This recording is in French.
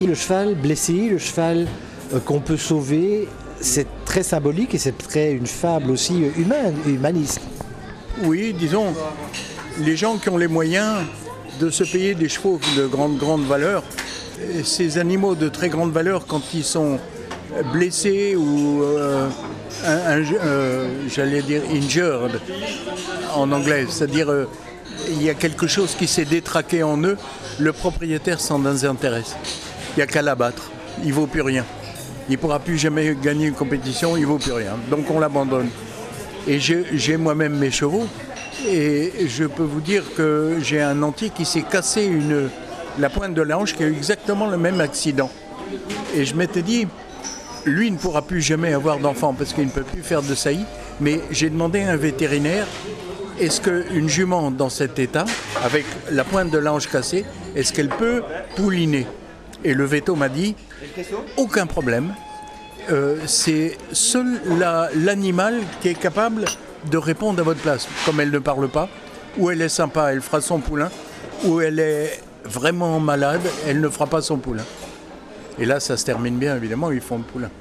Le cheval blessé, le cheval qu'on peut sauver, c'est très symbolique et c'est très une fable aussi humaine, humaniste. Oui, disons, les gens qui ont les moyens de se payer des chevaux de grande valeur, ces animaux de très grande valeur, quand ils sont blessés ou j'allais dire injured en anglais, c'est-à-dire il y a quelque chose qui s'est détraqué en eux, le propriétaire s'en désintéresse. Il n'y a qu'à l'abattre, il ne vaut plus rien. Il ne pourra plus jamais gagner une compétition, il ne vaut plus rien. Donc on l'abandonne. Et j'ai moi-même mes chevaux, et je peux vous dire que j'ai un entier qui s'est cassé la pointe de la hanche, qui a eu exactement le même accident. Et je m'étais dit, lui ne pourra plus jamais avoir d'enfant parce qu'il ne peut plus faire de saillie, mais j'ai demandé à un vétérinaire, est-ce qu'une jument dans cet état, avec la pointe de la hanche cassée, est-ce qu'elle peut pouliner? Et le véto m'a dit, aucun problème, c'est seul l'animal qui est capable de répondre à votre place. Comme elle ne parle pas, ou elle est sympa, elle fera son poulain, ou elle est vraiment malade, elle ne fera pas son poulain. Et là, ça se termine bien, évidemment, ils font le poulain.